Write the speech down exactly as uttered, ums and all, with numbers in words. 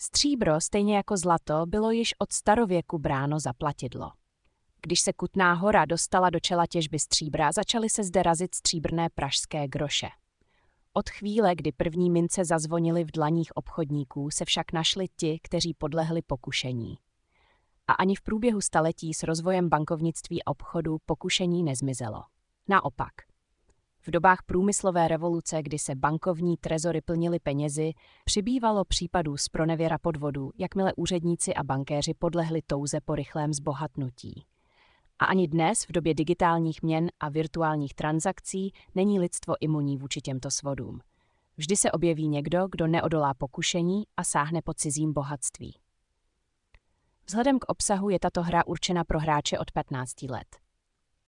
Stříbro, stejně jako zlato, bylo již od starověku bráno za platidlo. Když se Kutná Hora dostala do čela těžby stříbra, začaly se zde razit stříbrné pražské groše. Od chvíle, kdy první mince zazvonily v dlaních obchodníků, se však našli ti, kteří podlehli pokušení. A ani v průběhu staletí s rozvojem bankovnictví a obchodu pokušení nezmizelo. Naopak. V dobách průmyslové revoluce, kdy se bankovní trezory plnily penězi, přibývalo případů zpronevěra podvodů, jakmile úředníci a bankéři podlehli touze po rychlém zbohatnutí. A ani dnes, v době digitálních měn a virtuálních transakcí, není lidstvo imunní vůči těmto svodům. Vždy se objeví někdo, kdo neodolá pokušení a sáhne po cizím bohatství. Vzhledem k obsahu je tato hra určena pro hráče od patnácti let.